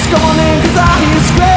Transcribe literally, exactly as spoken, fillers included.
Come on in, cause I hear you scream.